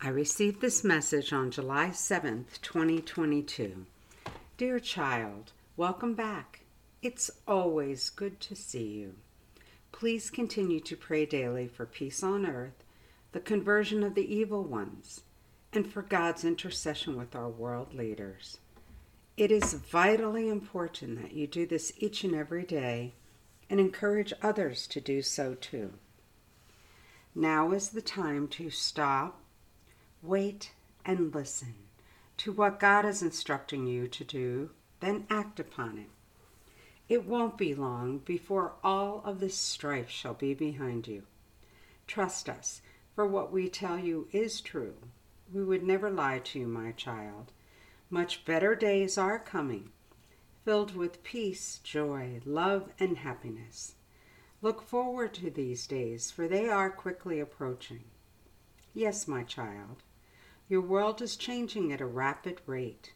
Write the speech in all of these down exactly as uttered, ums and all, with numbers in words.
I received this message on July seventh, twenty twenty-two. Dear child, welcome back. It's always good to see you. Please continue to pray daily for peace on earth, the conversion of the evil ones, and for God's intercession with our world leaders. It is vitally important that you do this each and every day and encourage others to do so too. Now is the time to stop, wait, and listen to what God is instructing you to do, then act upon it. It won't be long before all of this strife shall be behind you. Trust us, for what we tell you is true. We would never lie to you, my child. Much better days are coming, filled with peace, joy, love, and happiness. Look forward to these days, for they are quickly approaching. Yes, my child, your world is changing at a rapid rate.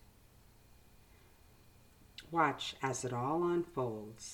Watch as it all unfolds.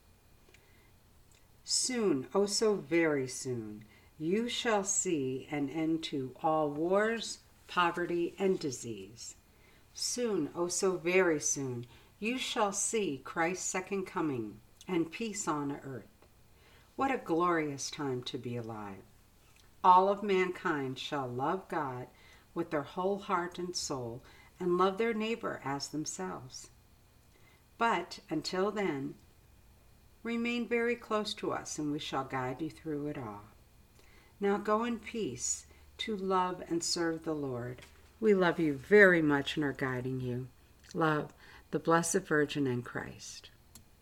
Soon, oh so very soon, you shall see an end to all wars, poverty, and disease. Soon, oh so very soon, you shall see Christ's second coming and peace on earth. What a glorious time to be alive. All of mankind shall love God with their whole heart and soul and love their neighbor as themselves. But until then, remain very close to us and we shall guide you through it all. Now go in peace to love and serve the Lord. We love you very much and are guiding you. Love, the Blessed Virgin and Christ.